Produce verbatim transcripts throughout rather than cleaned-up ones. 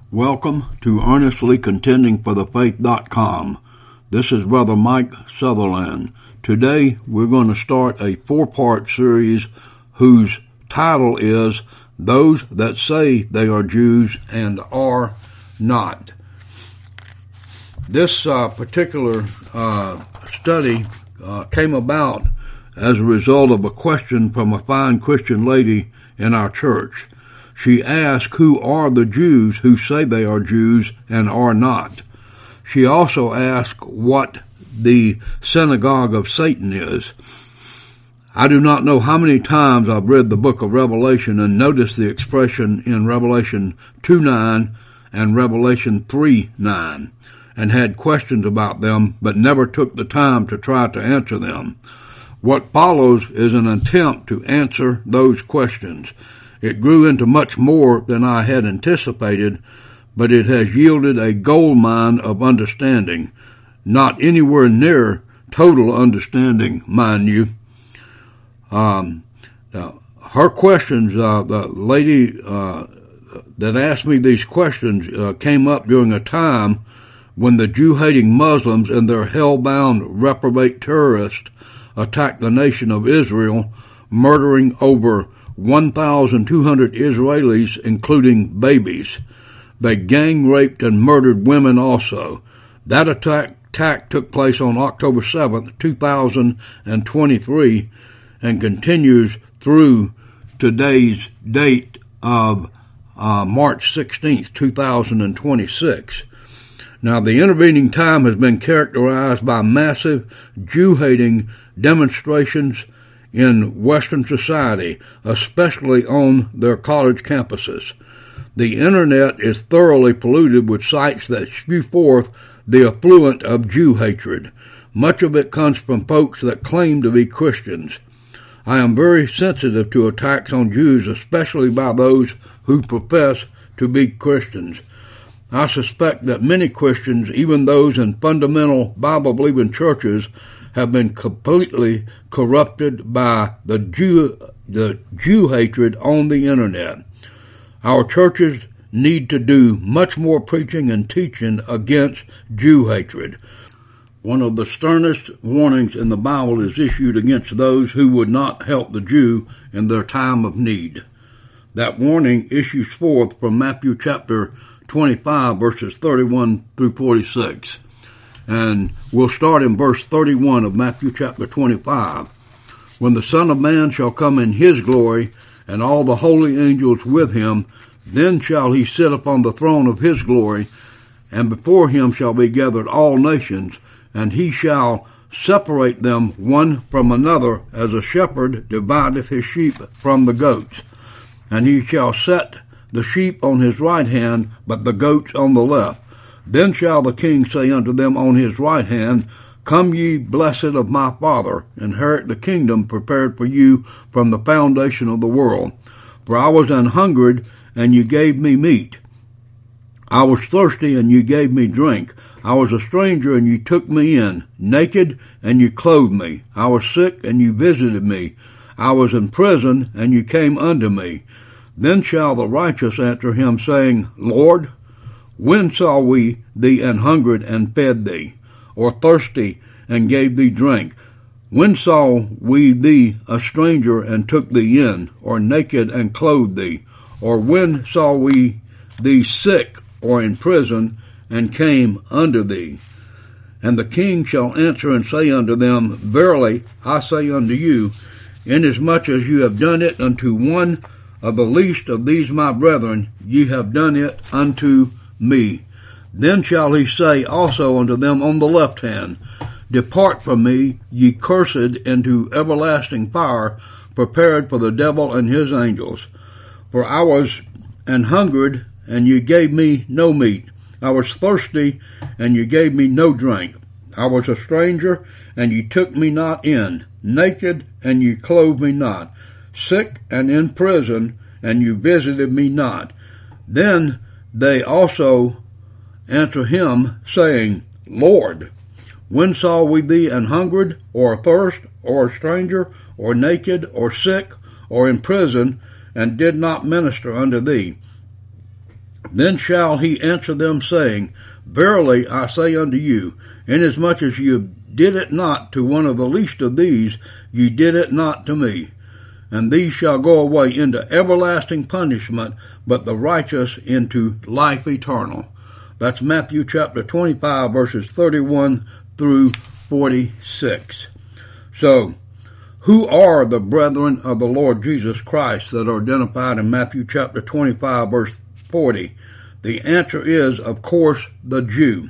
Welcome to Earnestly Contending for the Faith dot com. This is Brother Mike Sutherland. Today we're going to start a four-part series whose title is Those That Say They Are Jews and Are Not. This uh, particular uh, study uh, came about as a result of a question from a fine Christian lady in our church. She asked who are the Jews who say they are Jews and are not. She also asked what the synagogue of Satan is. I do not know how many times I've read the book of Revelation and noticed the expression in Revelation two nine and Revelation three nine and had questions about them but never took the time to try to answer them. What follows is an attempt to answer those questions. It grew into much more than I had anticipated, but it has yielded a gold mine of understanding. Not anywhere near total understanding, mind you. Um, now, her questions, uh, the lady uh, that asked me these questions uh, came up during a time when the Jew-hating Muslims and their hell-bound reprobate terrorists attacked the nation of Israel, murdering over one thousand two hundred Israelis, including babies. They gang-raped and murdered women also. That attack, attack took place on October seventh, two thousand twenty-three, and continues through today's date of uh, March sixteenth, two thousand twenty-six. Now, the intervening time has been characterized by massive Jew-hating demonstrations in Western society, especially on their college campuses. The Internet is thoroughly polluted with sites that spew forth the effluent of Jew hatred. Much of it comes from folks that claim to be Christians. I am very sensitive to attacks on Jews, especially by those who profess to be Christians. I suspect that many Christians, even those in fundamental Bible-believing churches, have been completely corrupted by the Jew, the Jew hatred on the Internet. Our churches need to do much more preaching and teaching against Jew hatred. One of the sternest warnings in the Bible is issued against those who would not help the Jew in their time of need. That warning issues forth from Matthew chapter twenty-five, verses thirty-one through forty-six. And we'll start in verse thirty-one of Matthew chapter twenty-five. When the Son of Man shall come in his glory, and all the holy angels with him, then shall he sit upon the throne of his glory, and before him shall be gathered all nations, and he shall separate them one from another, as a shepherd divideth his sheep from the goats. And he shall set the sheep on his right hand, but the goats on the left. Then shall the king say unto them on his right hand, Come ye, blessed of my Father, inherit the kingdom prepared for you from the foundation of the world. For I was an hungered, and you gave me meat. I was thirsty, and you gave me drink. I was a stranger, and you took me in. Naked, and you clothed me. I was sick, and you visited me. I was in prison, and you came unto me. Then shall the righteous answer him, saying, Lord, when saw we thee an hungered and fed thee, or thirsty and gave thee drink? When saw we thee a stranger and took thee in, or naked and clothed thee? Or when saw we thee sick or in prison and came unto thee? And the king shall answer and say unto them, Verily I say unto you, inasmuch as you have done it unto one of the least of these my brethren, ye have done it unto me. Then shall he say also unto them on the left hand, Depart from me, ye cursed, into everlasting fire, prepared for the devil and his angels. For I was an hungered, and ye gave me no meat. I was thirsty, and ye gave me no drink. I was a stranger, and ye took me not in. Naked, and ye clothed me not. Sick and in prison, and you visited me not. Then they also answer him, saying, Lord, when saw we thee an hungered, or athirst, or a stranger, or naked, or sick, or in prison, and did not minister unto thee? Then shall he answer them, saying, Verily I say unto you, inasmuch as ye did it not to one of the least of these, ye did it not to me. And these shall go away into everlasting punishment, but the righteous into life eternal. That's Matthew chapter twenty-five, verses thirty-one through forty-six. So, who are the brethren of the Lord Jesus Christ that are identified in Matthew chapter twenty-five, verse forty? The answer is, of course, the Jew.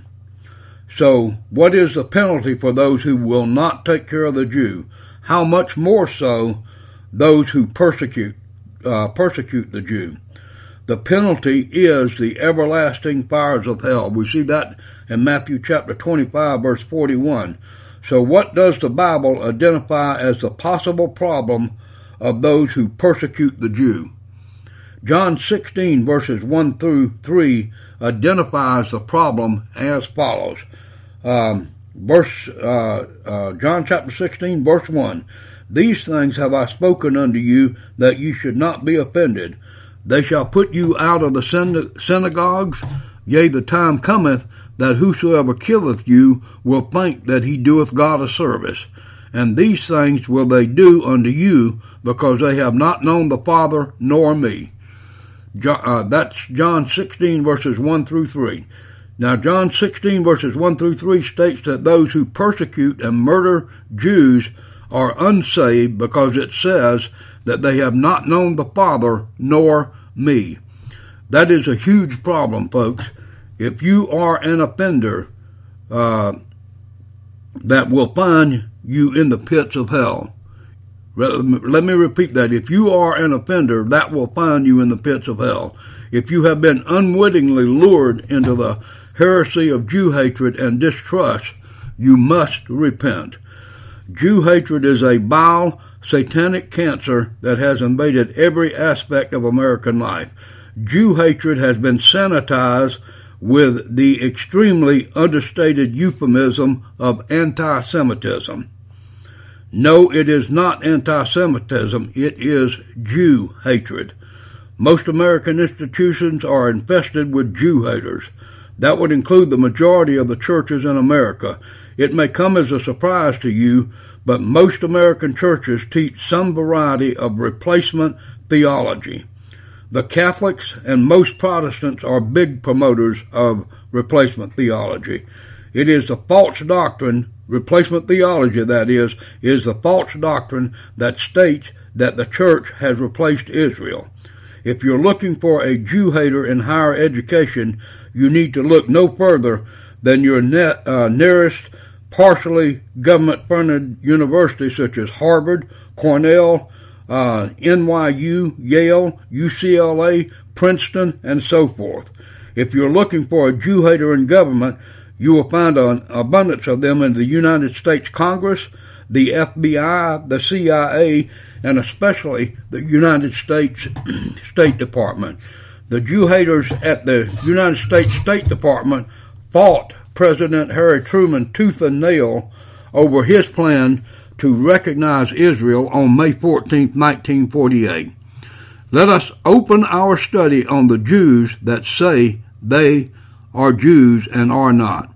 So, what is the penalty for those who will not take care of the Jew? How much more so those who persecute uh, persecute the Jew? The penalty is the everlasting fires of hell. We see that in Matthew chapter twenty-five, verse forty-one. So what does the Bible identify as the possible problem of those who persecute the Jew? John sixteen, verses one through three, identifies the problem as follows. Um, verse uh, uh, John chapter sixteen, verse one. These things have I spoken unto you, that ye should not be offended. They shall put you out of the synagogues. Yea, the time cometh, that whosoever killeth you will think that he doeth God a service. And these things will they do unto you, because they have not known the Father nor me. Uh, that's John sixteen, verses one through three. Now, John sixteen, verses one through three states that those who persecute and murder Jews are unsaved, because it says that they have not known the Father nor me. That is a huge problem, folks. If you are an offender, uh, that will find you in the pits of hell. Let me repeat that. If you are an offender, that will find you in the pits of hell. If you have been unwittingly lured into the heresy of Jew hatred and distrust, you must repent. Jew hatred is a vile, satanic cancer that has invaded every aspect of American life. Jew hatred has been sanitized with the extremely understated euphemism of anti-Semitism. No, it is not anti-Semitism, it is Jew hatred. Most American institutions are infested with Jew haters. That would include the majority of the churches in America. It may come as a surprise to you, but most American churches teach some variety of replacement theology. The Catholics and most Protestants are big promoters of replacement theology. It is the false doctrine, replacement theology that is, is the false doctrine that states that the church has replaced Israel. If you're looking for a Jew hater in higher education, you need to look no further than your ne- uh, nearest partially government-funded universities such as Harvard, Cornell, uh, N Y U, Yale, U C L A, Princeton, and so forth. If you're looking for a Jew hater in government, you will find an abundance of them in the United States Congress, the F B I, the C I A, and especially the United States State Department. The Jew haters at the United States State Department fought President Harry Truman tooth and nail over his plan to recognize Israel on May fourteenth, nineteen forty-eight. Let us open our study on the Jews that say they are Jews and are not.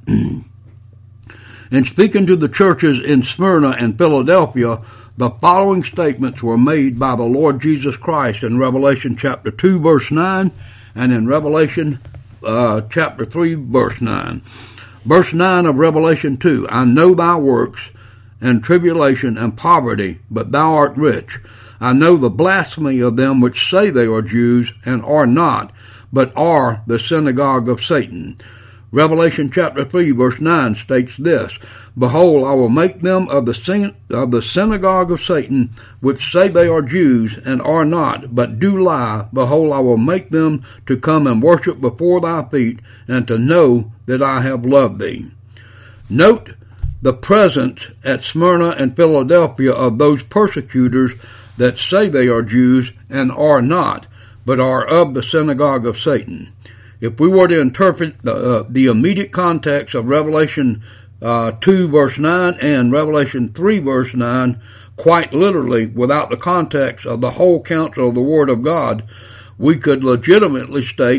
In speaking to the churches in Smyrna and Philadelphia, the following statements were made by the Lord Jesus Christ in Revelation chapter two, verse nine, and in Revelation uh, chapter three, verse nine. Verse nine of Revelation two, I know thy works, and tribulation and poverty, but thou art rich. I know the blasphemy of them which say they are Jews, and are not, but are the synagogue of Satan. Revelation chapter three, verse nine states this, Behold, I will make them of the, syn- of the synagogue of Satan, which say they are Jews, and are not, but do lie. Behold, I will make them to come and worship before thy feet, and to know that I have loved thee. Note the presence at Smyrna and Philadelphia of those persecutors that say they are Jews and are not, but are of the synagogue of Satan. If we were to interpret uh, the immediate context of Revelation uh, two verse nine and Revelation three verse nine quite literally without the context of the whole counsel of the Word of God, we could legitimately state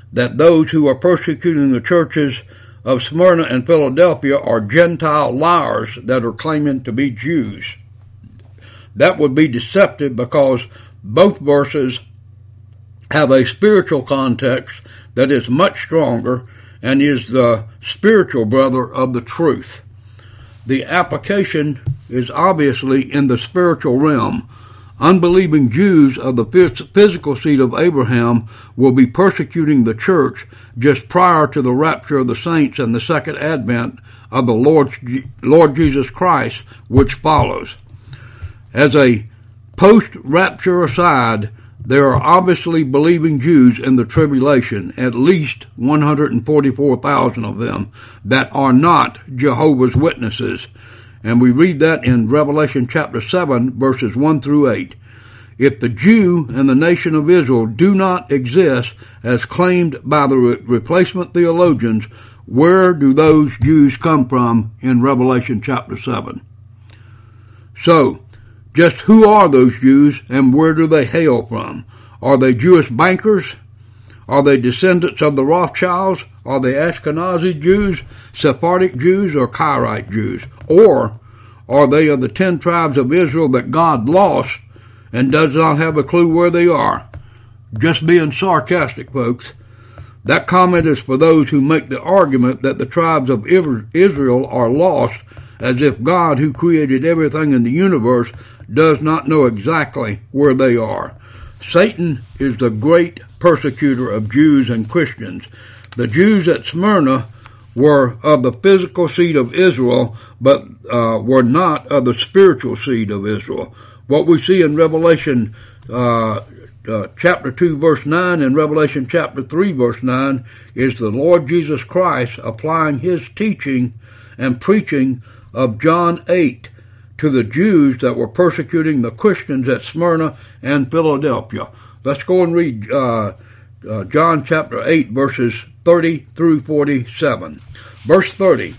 that those who are persecuting the churches of Smyrna and Philadelphia are Gentile liars that are claiming to be Jews. That would be deceptive because both verses have a spiritual context that is much stronger and is the spiritual brother of the truth. The application is obviously in the spiritual realm. Unbelieving Jews of the physical seed of Abraham will be persecuting the church just prior to the rapture of the saints and the second advent of the Lord, Lord Jesus Christ, which follows. As a post-rapture aside, there are obviously believing Jews in the tribulation, at least one hundred forty-four thousand of them, that are not Jehovah's Witnesses. And we read that in Revelation chapter seven, verses one through eight. If the Jew and the nation of Israel do not exist as claimed by the re- replacement theologians, where do those Jews come from in Revelation chapter seven? So, just who are those Jews and where do they hail from? Are they Jewish bankers? Are they descendants of the Rothschilds? Are they Ashkenazi Jews, Sephardic Jews, or Karaite Jews? Or are they of the ten tribes of Israel that God lost and does not have a clue where they are? Just being sarcastic, folks. That comment is for those who make the argument that the tribes of Israel are lost, as if God, who created everything in the universe, does not know exactly where they are. Satan is the great persecutor of Jews and Christians. The Jews at Smyrna were of the physical seed of Israel, but uh, were not of the spiritual seed of Israel. What we see in Revelation uh, uh, chapter two, verse nine, and Revelation chapter three, verse nine, is the Lord Jesus Christ applying his teaching and preaching of John eight to the Jews that were persecuting the Christians at Smyrna and Philadelphia. Let's go and read uh, uh, John chapter eight, verses thirty through forty-seven. Verse thirty.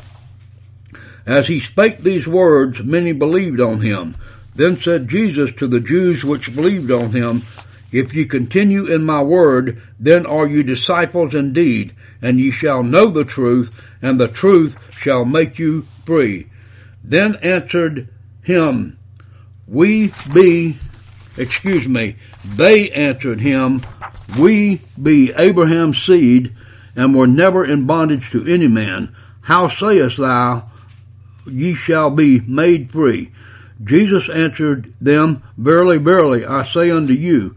As he spake these words, many believed on him. Then said Jesus to the Jews which believed on him, If ye continue in my word, then are ye disciples indeed, and ye shall know the truth, and the truth shall make you free. Then answered him, We be, excuse me, they answered him, We be Abraham's seed, and were never in bondage to any man. How sayest thou, ye shall be made free? Jesus answered them, Verily, verily, I say unto you,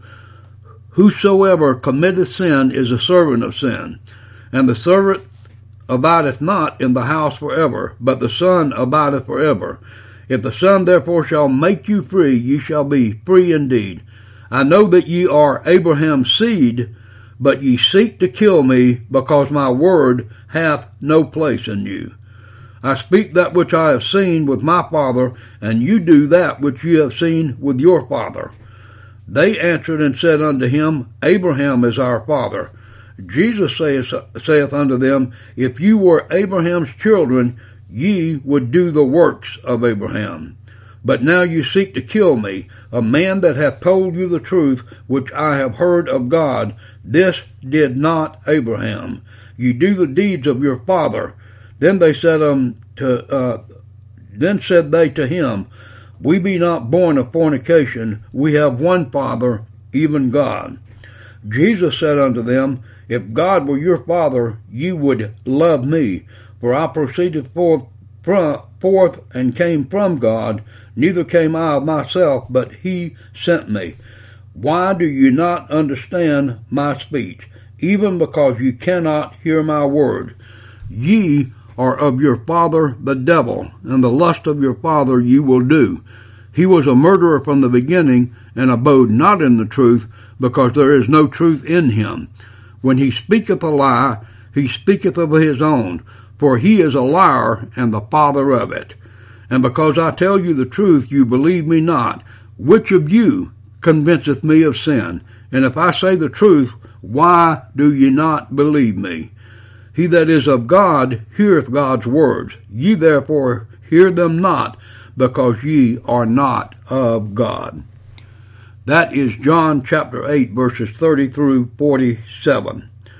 whosoever committeth sin is a servant of sin. And the servant abideth not in the house forever, but the Son abideth forever. If the Son therefore shall make you free, ye shall be free indeed. I know that ye are Abraham's seed, but ye seek to kill me, because my word hath no place in you. I speak that which I have seen with my father, and you do that which ye have seen with your father. They answered and said unto him, Abraham is our father. Jesus saith, saith unto them, If you were Abraham's children, ye would do the works of Abraham. But now you seek to kill me, a man that hath told you the truth, which I have heard of God. This did not Abraham. Ye do the deeds of your father. Then they said um to uh, then said they to him, We be not born of fornication. We have one Father, even God. Jesus said unto them, If God were your Father, ye would love me, for I proceeded forth from, forth and came from God. Neither came I of myself, but he sent me. Why do you not understand my speech? Even because you cannot hear my word. Ye are of your father the devil, and the lust of your father ye will do. He was a murderer from the beginning, and abode not in the truth, because there is no truth in him. When he speaketh a lie, he speaketh of his own, for he is a liar and the father of it. And because I tell you the truth, you believe me not. Which of you convinceth me of sin? And if I say the truth, why do ye not believe me? He that is of God heareth God's words. Ye therefore hear them not, because ye are not of God. That is John chapter eight, verses thirty through forty-seven.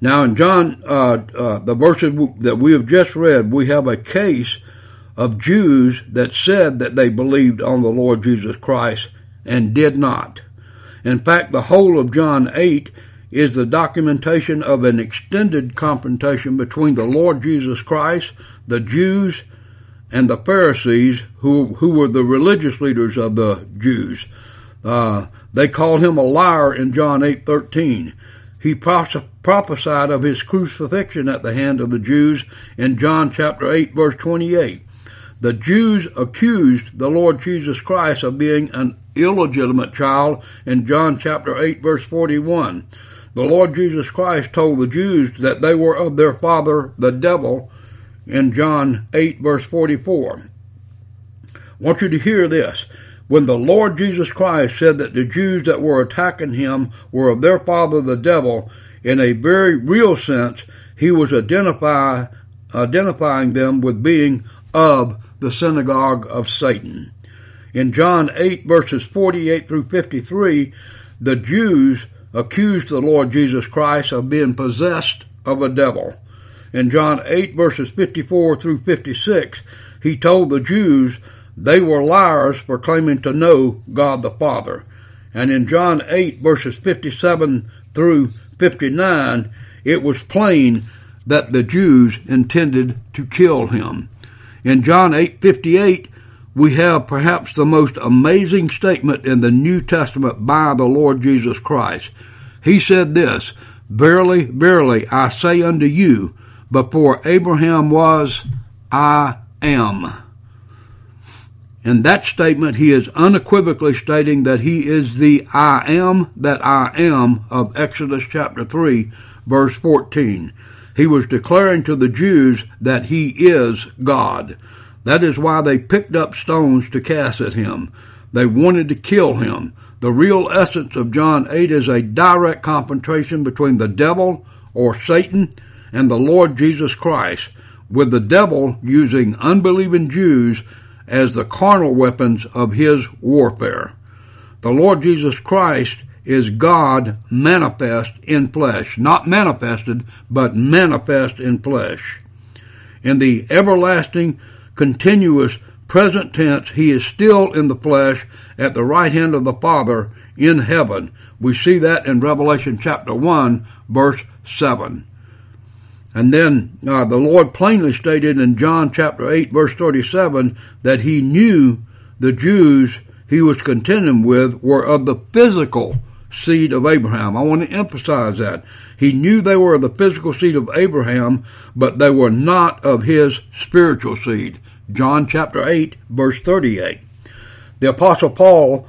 Now in John, uh, uh, the verses that we have just read, we have a case of Jews that said that they believed on the Lord Jesus Christ and did not. In fact, the whole of John eight is the documentation of an extended confrontation between the Lord Jesus Christ, the Jews, and the Pharisees, who who were the religious leaders of the Jews. Uh, they called him a liar in John eight thirteen. He prophesied of his crucifixion at the hand of the Jews in John chapter eight, verse twenty-eight. The Jews accused the Lord Jesus Christ of being an illegitimate child in John chapter eight, verse forty-one. The Lord Jesus Christ told the Jews that they were of their father, the devil, in John eight, verse forty-four. I want you to hear this. When the Lord Jesus Christ said that the Jews that were attacking him were of their father, the devil, in a very real sense, he was identify, identifying them with being of the synagogue of Satan. In John eight, verses forty-eight through fifty-three, the Jews accused the Lord Jesus Christ of being possessed of a devil. In John eight, verses fifty-four through fifty-six, he told the Jews they were liars for claiming to know God the Father. And in John eight, verses fifty-seven through fifty-nine, it was plain that the Jews intended to kill him. In John eight fifty-eight, we have perhaps the most amazing statement in the New Testament by the Lord Jesus Christ. He said this, "Verily, verily, I say unto you, before Abraham was, I am." In that statement, he is unequivocally stating that he is the I am that I am of Exodus chapter three, verse fourteen. He was declaring to the Jews that he is God. That is why they picked up stones to cast at him. They wanted to kill him. The real essence of John eight is a direct confrontation between the devil, or Satan, and the Lord Jesus Christ, with the devil using unbelieving Jews as the carnal weapons of his warfare. The Lord Jesus Christ is God manifest in flesh, not manifested, but manifest in flesh. In the everlasting, continuous present tense, he is still in the flesh at the right hand of the Father in heaven. We see that in Revelation chapter one, verse seven. And then uh, the Lord plainly stated in John chapter eight, verse thirty-seven, that he knew the Jews he was contending with were of the physical seed of Abraham. I want to emphasize that. He knew they were of the physical seed of Abraham, but they were not of his spiritual seed. John chapter eight, verse thirty-eight. The Apostle Paul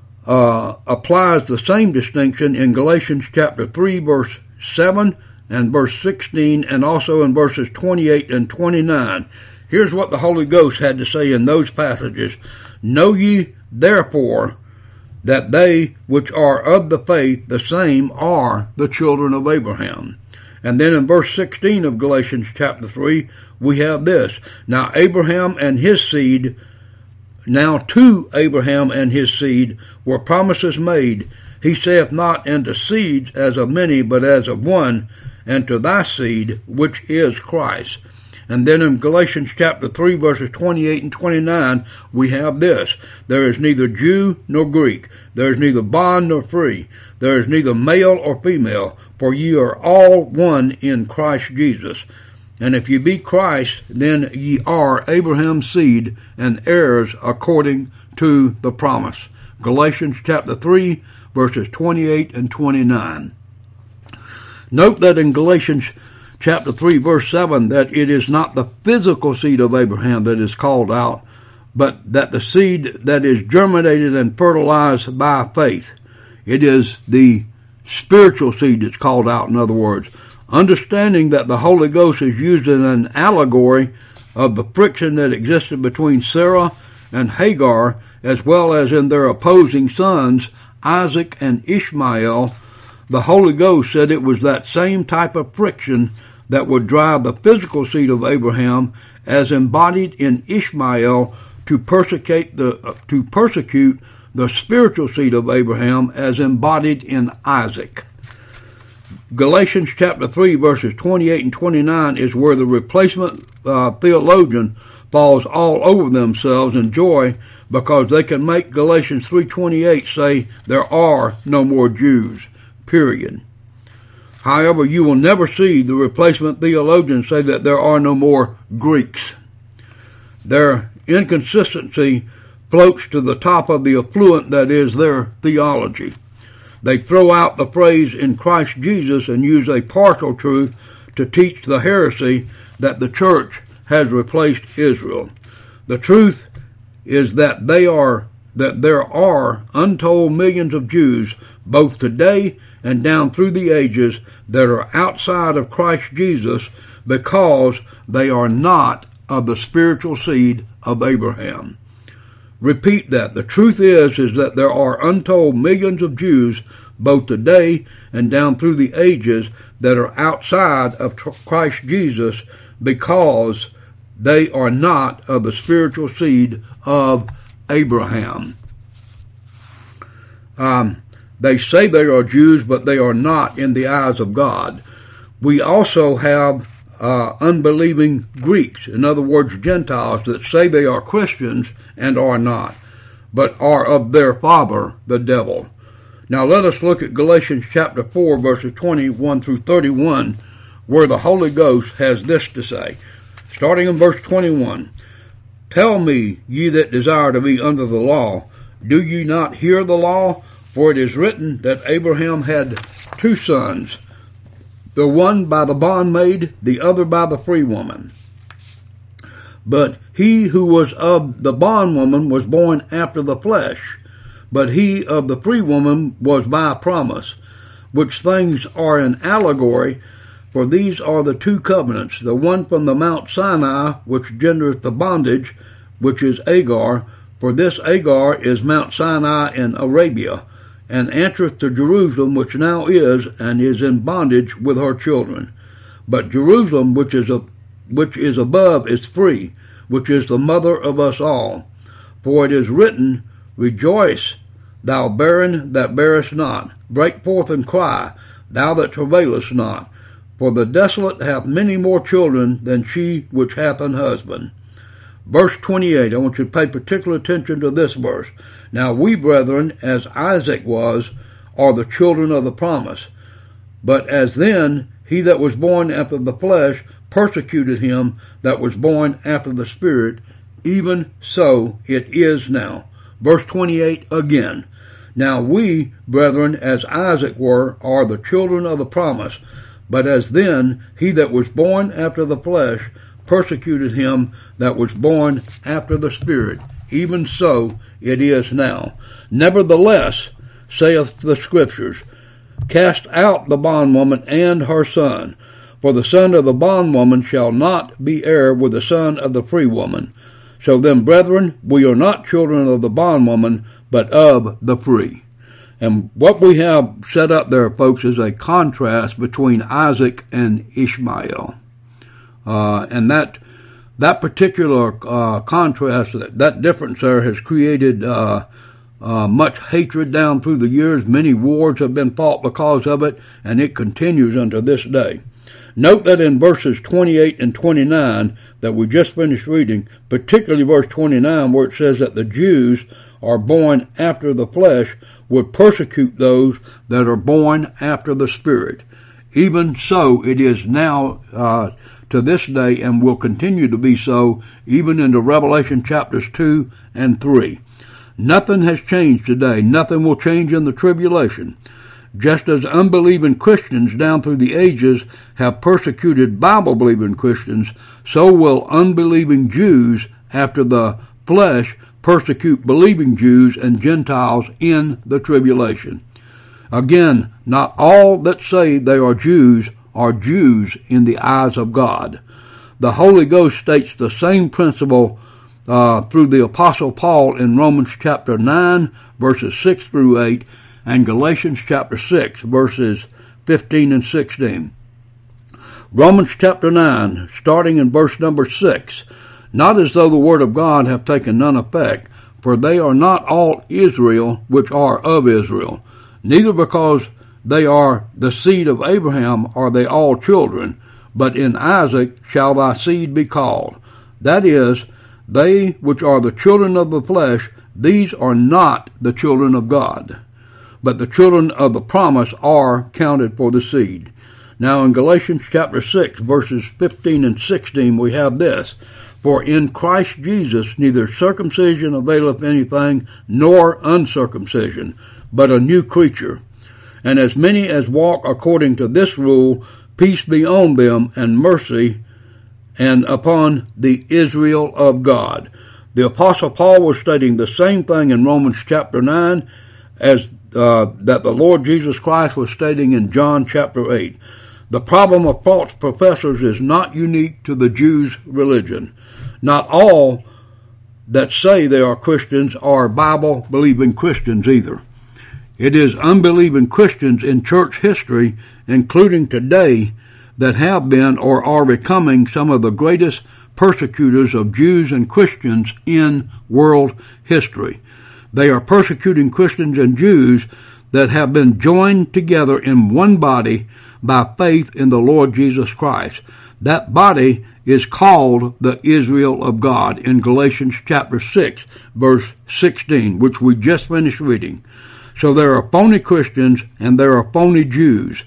uh, applies the same distinction in Galatians chapter three, verse seven, and verse sixteen, and also in verses twenty-eight and twenty-nine. Here's what the Holy Ghost had to say in those passages. Know ye therefore that they which are of the faith, the same are the children of Abraham. And then in verse sixteen of Galatians chapter three, we have this. Now Abraham and his seed, now to Abraham and his seed were promises made. He saith not unto seeds as of many, but as of one, and to thy seed, which is Christ. And then in Galatians chapter three, verses twenty-eight and twenty-nine, we have this. There is neither Jew nor Greek. There is neither bond nor free. There is neither male or female, for ye are all one in Christ Jesus. And if ye be Christ, then ye are Abraham's seed and heirs according to the promise. Galatians chapter three, verses twenty-eight and twenty-nine. Note that in Galatians chapter three, verse seven, that it is not the physical seed of Abraham that is called out, but that the seed that is germinated and fertilized by faith. It is the spiritual seed that's called out, in other words. Understanding that the Holy Ghost is used in an allegory of the friction that existed between Sarah and Hagar, as well as in their opposing sons, Isaac and Ishmael, the Holy Ghost said it was that same type of friction that would drive the physical seed of Abraham, as embodied in Ishmael, to persecute the uh, to persecute the spiritual seed of Abraham, as embodied in Isaac. Galatians chapter three, verses twenty-eight and twenty-nine is where the replacement uh, theologian falls all over themselves in joy because they can make Galatians three twenty-eight say there are no more Jews, period. However, you will never see the replacement theologian say that there are no more Greeks. Their inconsistency floats to the top of the affluent that is their theology. They throw out the phrase in Christ Jesus and use a partial truth to teach the heresy that the church has replaced Israel. The truth is that they are that there are untold millions of Jews, both today and down through the ages, that are outside of Christ Jesus because they are not of the spiritual seed of Abraham. Repeat that. The truth is, is that there are untold millions of Jews, both today and down through the ages, that are outside of Christ Jesus because they are not of the spiritual seed of Abraham. Um, they say they are Jews, but they are not in the eyes of God. We also have uh, unbelieving Greeks, in other words, Gentiles, that say they are Christians and are not, but are of their father, the devil. Now let us look at Galatians chapter four, verses twenty-one through thirty-one, where the Holy Ghost has this to say. Starting in verse twenty-one, Tell me, ye that desire to be under the law, do ye not hear the law? For it is written that Abraham had two sons, the one by the bondmaid, the other by the free woman. But he who was of the bondwoman was born after the flesh, but he of the free woman was by promise, which things are an allegory. For these are the two covenants, the one from the Mount Sinai, which gendereth the bondage, which is Agar, for this Agar is Mount Sinai in Arabia, and answereth to Jerusalem, which now is, and is in bondage with her children. But Jerusalem, which is a, which is above, is free, which is the mother of us all. For it is written, Rejoice, thou barren that bearest not, break forth and cry, thou that travailest not. For the desolate hath many more children than she which hath an husband. Verse twenty-eight, I want you to pay particular attention to this verse. Now we, brethren, as Isaac was, are the children of the promise. But as then he that was born after the flesh persecuted him that was born after the Spirit, even so it is now. Verse twenty-eight again. Now we, brethren, as Isaac were, are the children of the promise. But as then he that was born after the flesh persecuted him that was born after the Spirit, even so it is now. Nevertheless, saith the Scriptures, Cast out the bondwoman and her son, for the son of the bondwoman shall not be heir with the son of the free woman. So then, brethren, we are not children of the bondwoman, but of the free. And what we have set up there, folks, is a contrast between Isaac and Ishmael. Uh, and that that particular uh, contrast, that, that difference there has created uh, uh, much hatred down through the years. Many wars have been fought because of it, and it continues unto this day. Note that in verses twenty-eight and twenty-nine that we just finished reading, particularly verse twenty-nine, where it says that the Jews are born after the flesh, would persecute those that are born after the Spirit. Even so, it is now uh, to this day and will continue to be so even into Revelation chapters two and three. Nothing has changed today. Nothing will change in the tribulation. Just as unbelieving Christians down through the ages have persecuted Bible-believing Christians, so will unbelieving Jews after the flesh persecute believing Jews and Gentiles in the tribulation. Again, not all that say they are Jews are Jews in the eyes of God. The Holy Ghost states the same principle uh, through the Apostle Paul in Romans chapter nine, verses six through eight, and Galatians chapter six, verses fifteen and sixteen. Romans chapter nine, starting in verse number six, Not as though the word of God have taken none effect, for they are not all Israel which are of Israel, neither because they are the seed of Abraham, are they all children, but in Isaac shall thy seed be called. That is, they which are the children of the flesh, these are not the children of God, but the children of the promise are counted for the seed. Now in Galatians chapter six, verses fifteen and sixteen, we have this: For in Christ Jesus neither circumcision availeth anything, nor uncircumcision, but a new creature. And as many as walk according to this rule, peace be on them, and mercy, and upon the Israel of God. The Apostle Paul was stating the same thing in Romans chapter nine as uh, that the Lord Jesus Christ was stating in John chapter eight. The problem of false professors is not unique to the Jews' religion. Not all that say they are Christians are Bible-believing Christians either. It is unbelieving Christians in church history, including today, that have been or are becoming some of the greatest persecutors of Jews and Christians in world history. They are persecuting Christians and Jews that have been joined together in one body by faith in the Lord Jesus Christ. That body is called the Israel of God in Galatians chapter six, verse sixteen, which we just finished reading. So there are phony Christians and there are phony Jews.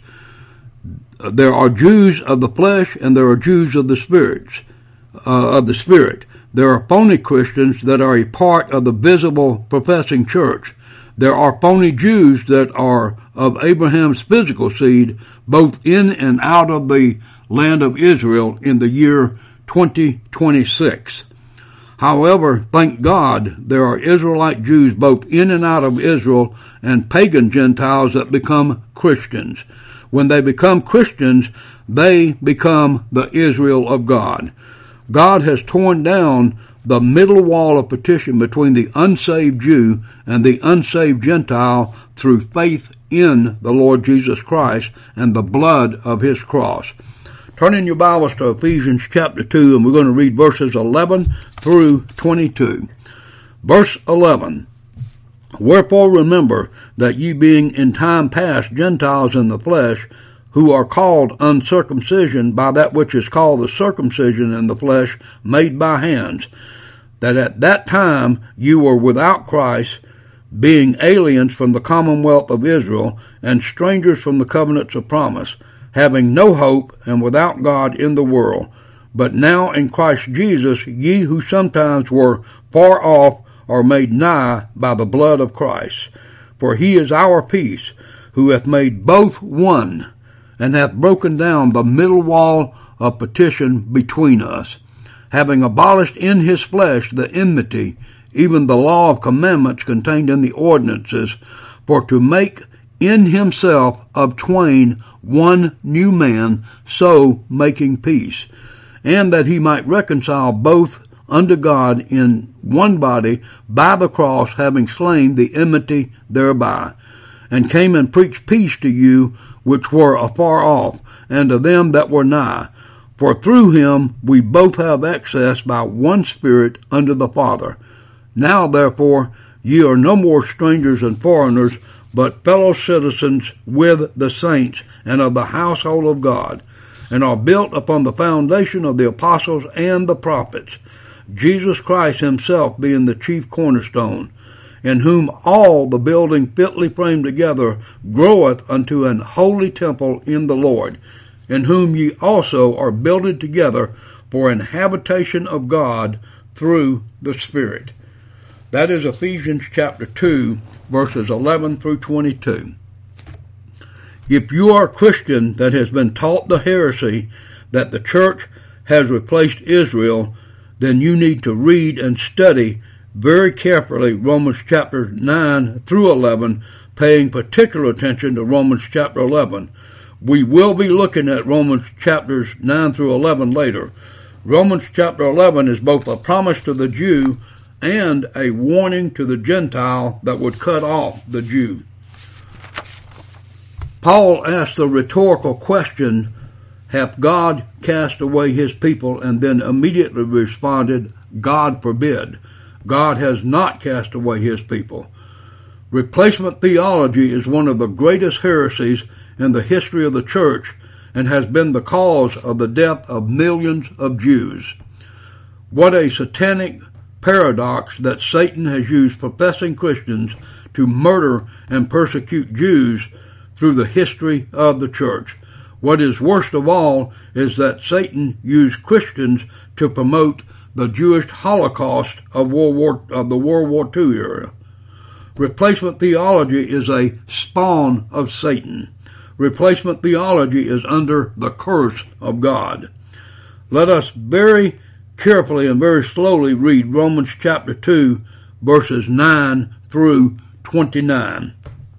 There are Jews of the flesh and there are Jews of the spirits, uh, of the spirit. There are phony Christians that are a part of the visible professing church. There are phony Jews that are of Abraham's physical seed, both in and out of the land of Israel in the year twenty twenty-six. However, thank God, there are Israelite Jews both in and out of Israel and pagan Gentiles that become Christians. When they become Christians, they become the Israel of God. God has torn down the middle wall of partition between the unsaved Jew and the unsaved Gentile through faith in the Lord Jesus Christ and the blood of his cross. Turn in your Bibles to Ephesians chapter two, and we're going to read verses eleven through twenty-two. Verse eleven, Wherefore remember that ye being in time past Gentiles in the flesh, who are called uncircumcision by that which is called the circumcision in the flesh made by hands, that at that time you were without Christ, being aliens from the commonwealth of Israel, and strangers from the covenants of promise, having no hope and without God in the world. But now in Christ Jesus ye who sometimes were far off are made nigh by the blood of Christ. For he is our peace, who hath made both one, and hath broken down the middle wall of partition between us, having abolished in his flesh the enmity, even the law of commandments contained in the ordinances, for to make in himself of twain one new man, so making peace, and that he might reconcile both unto God in one body by the cross, having slain the enmity thereby, and came and preached peace to you which were afar off, and to them that were nigh. For through him we both have access by one Spirit unto the Father. Now therefore ye are no more strangers and foreigners, but fellow citizens with the saints and of the household of God, and are built upon the foundation of the apostles and the prophets, Jesus Christ himself being the chief cornerstone, in whom all the building fitly framed together groweth unto an holy temple in the Lord, in whom ye also are builded together for an habitation of God through the Spirit. That is Ephesians chapter two, verses eleven through twenty-two. If you are a Christian that has been taught the heresy that the church has replaced Israel, then you need to read and study very carefully Romans chapter nine through eleven, paying particular attention to Romans chapter eleven. We will be looking at Romans chapters nine through eleven later. Romans chapter eleven is both a promise to the Jew and a warning to the Gentile that would cut off the Jew. Paul asked the rhetorical question, hath God cast away his people? And then immediately responded, God forbid. God has not cast away his people. Replacement theology is one of the greatest heresies in the history of the church and has been the cause of the death of millions of Jews. What a satanic paradox that Satan has used professing Christians to murder and persecute Jews through the history of the church. What is worst of all is that Satan used Christians to promote the Jewish Holocaust of World War of the World War Two era. Replacement theology is a spawn of Satan. Replacement theology is under the curse of God. Let us very carefully and very slowly read Romans chapter two, verses nine through twenty-nine.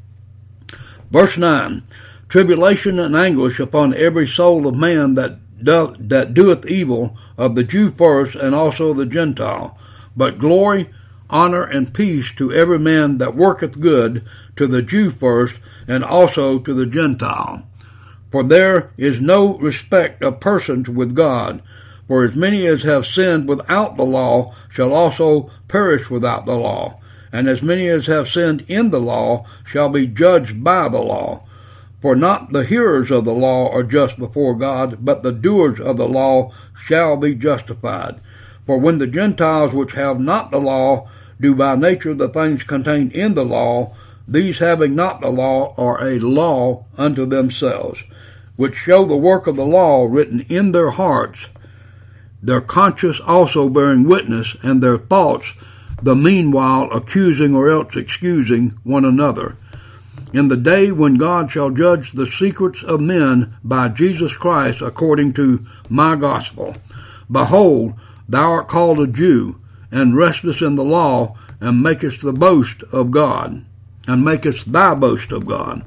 Verse nine, tribulation and anguish upon every soul of man that doth, that doeth evil, of the Jew first, and also the Gentile. But glory, honor, and peace to every man that worketh good, to the Jew first, and also to the Gentile. For there is no respect of persons with God. For as many as have sinned without the law shall also perish without the law. And as many as have sinned in the law shall be judged by the law. For not the hearers of the law are just before God, but the doers of the law shall be justified. For when the Gentiles which have not the law do by nature the things contained in the law, these having not the law are a law unto themselves, which show the work of the law written in their hearts, their conscience also bearing witness, and their thoughts the meanwhile accusing or else excusing one another. In the day when God shall judge the secrets of men by Jesus Christ according to my gospel. Behold, thou art called a Jew, and restest in the law, and makest the boast of God, and makest thy boast of God,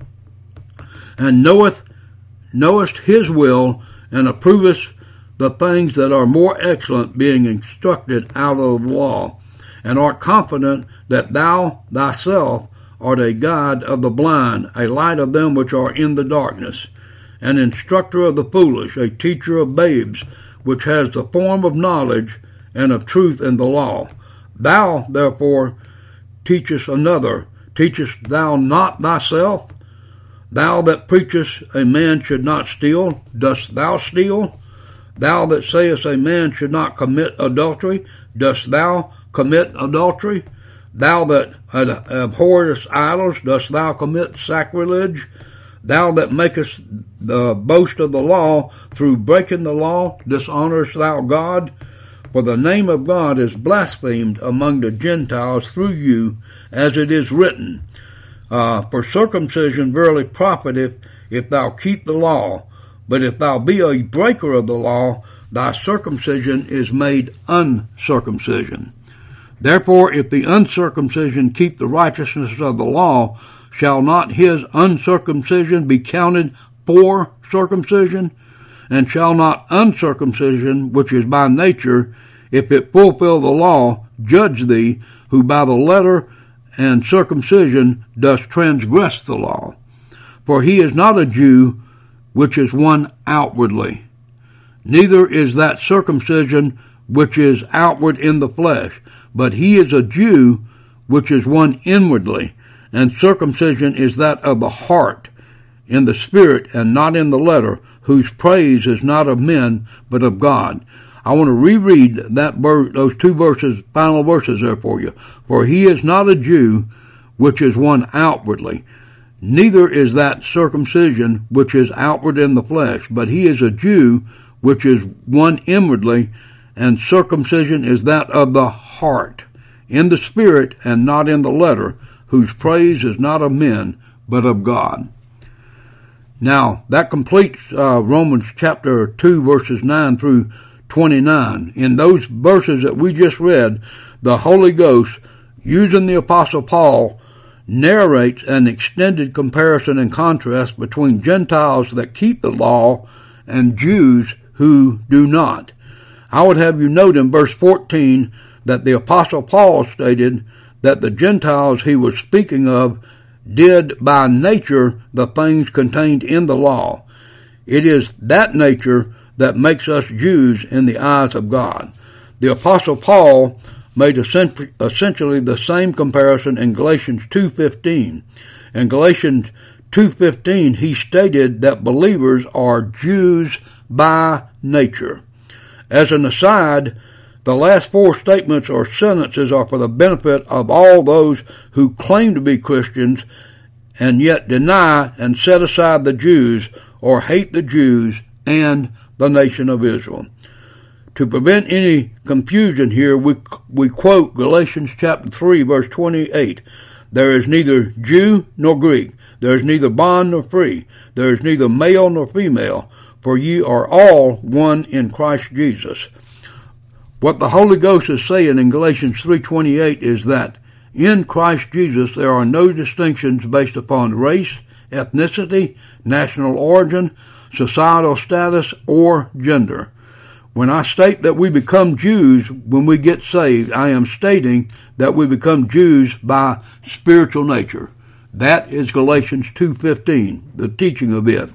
and knoweth, knowest his will, and approvest the things that are more excellent, being instructed out of the law, and art confident that thou thyself art a guide of the blind, a light of them which are in the darkness, an instructor of the foolish, a teacher of babes, which has the form of knowledge and of truth in the law. Thou, therefore, teachest another. Teachest thou not thyself? Thou that preachest a man should not steal, dost thou steal? Thou that sayest a man should not commit adultery, dost thou commit adultery? Thou that abhorrest idols, dost thou commit sacrilege? Thou that makest the boast of the law, through breaking the law, dishonorest thou God? For the name of God is blasphemed among the Gentiles through you, as it is written, uh, For circumcision verily profiteth, if thou keep the law. But if thou be a breaker of the law, thy circumcision is made uncircumcision. Therefore, if the uncircumcision keep the righteousness of the law, shall not his uncircumcision be counted for circumcision? And shall not uncircumcision, which is by nature, if it fulfill the law, judge thee, who by the letter and circumcision dost transgress the law? For he is not a Jew, which is one outwardly, neither is that circumcision which is outward in the flesh, but he is a Jew, which is one inwardly, and circumcision is that of the heart, in the spirit, and not in the letter, whose praise is not of men, but of God. I want to reread that verse, those two verses, final verses there for you. For he is not a Jew, which is one outwardly, neither is that circumcision which is outward in the flesh, but he is a Jew, which is one inwardly, and circumcision is that of the heart, in the spirit, and not in the letter, whose praise is not of men, but of God. Now, that completes uh, Romans chapter two, verses nine through twenty-nine. In those verses that we just read, the Holy Ghost, using the Apostle Paul, narrates an extended comparison and contrast between Gentiles that keep the law and Jews who do not. I would have you note in verse fourteen that the Apostle Paul stated that the Gentiles he was speaking of did by nature the things contained in the law. It is that nature that makes us Jews in the eyes of God. The Apostle Paul made essentially the same comparison in Galatians two fifteen. In Galatians two fifteen, he stated that believers are Jews by nature. As an aside, the last four statements or sentences are for the benefit of all those who claim to be Christians and yet deny and set aside the Jews or hate the Jews and the nation of Israel. To prevent any confusion here, we, we quote Galatians chapter three, verse twenty-eight. There is neither Jew nor Greek. There is neither bond nor free. There is neither male nor female, for ye are all one in Christ Jesus. What the Holy Ghost is saying in Galatians three twenty-eight is that in Christ Jesus there are no distinctions based upon race, ethnicity, national origin, societal status, or gender. When I state that we become Jews when we get saved, I am stating that we become Jews by spiritual nature. That is Galatians two fifteen, the teaching of it.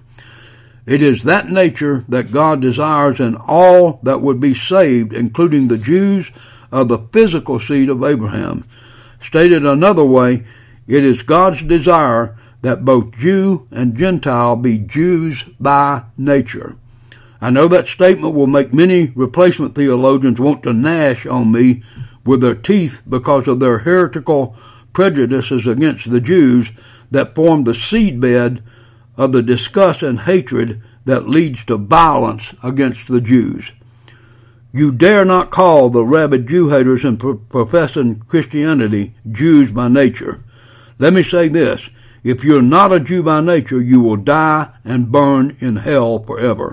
It is that nature that God desires in all that would be saved, including the Jews of the physical seed of Abraham. Stated another way, it is God's desire that both Jew and Gentile be Jews by nature. I know that statement will make many replacement theologians want to gnash on me with their teeth because of their heretical prejudices against the Jews that form the seedbed of the disgust and hatred that leads to violence against the Jews. You dare not call the rabid Jew haters and pro- professing Christianity Jews by nature. Let me say this, if you're not a Jew by nature, you will die and burn in hell forever.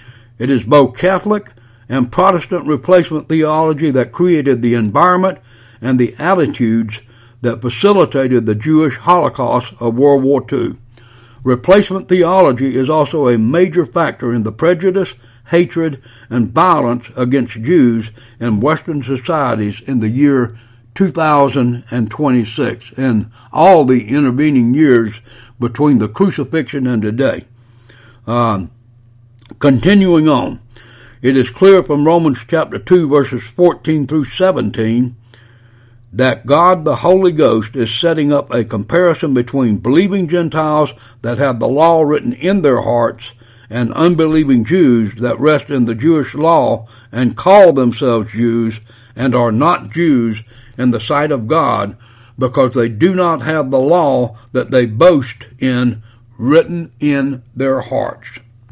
It is both Catholic and Protestant replacement theology that created the environment and the attitudes that facilitated the Jewish Holocaust of World War Two. Replacement theology is also a major factor in the prejudice, hatred, and violence against Jews in Western societies in the year two thousand twenty-six and all the intervening years between the crucifixion and today. Um, Continuing on, it is clear from Romans chapter two, verses fourteen through seventeen, that God the Holy Ghost is setting up a comparison between believing Gentiles that have the law written in their hearts and unbelieving Jews that rest in the Jewish law and call themselves Jews and are not Jews in the sight of God because they do not have the law that they boast in written in their hearts.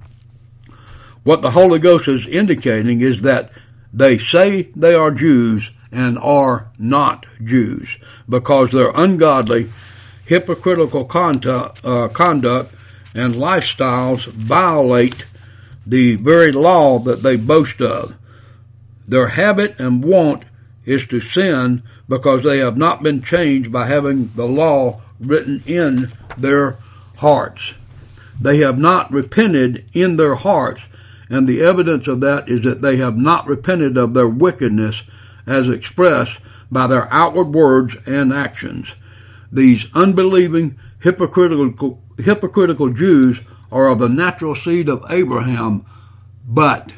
What the Holy Ghost is indicating is that they say they are Jews and are not Jews because their ungodly, hypocritical conduct, uh, conduct and lifestyles violate the very law that they boast of. Their habit and want is to sin because they have not been changed by having the law written in their hearts. They have not repented in their hearts, and the evidence of that is that they have not repented of their wickedness as expressed by their outward words and actions. These unbelieving, hypocritical, hypocritical Jews are of the natural seed of Abraham, but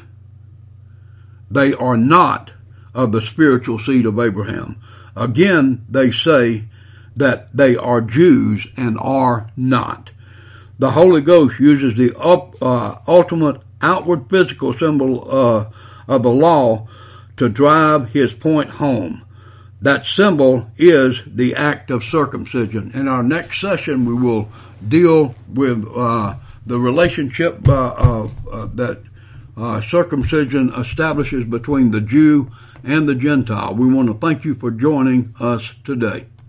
they are not of the spiritual seed of Abraham. Again, they say that they are Jews and are not. The Holy Ghost uses the up, uh, ultimate outward physical symbol uh, of the law to drive his point home. That symbol is the act of circumcision. In our next session, we will deal with uh, the relationship uh, of, uh, that uh, circumcision establishes between the Jew and the Gentile. We want to thank you for joining us today.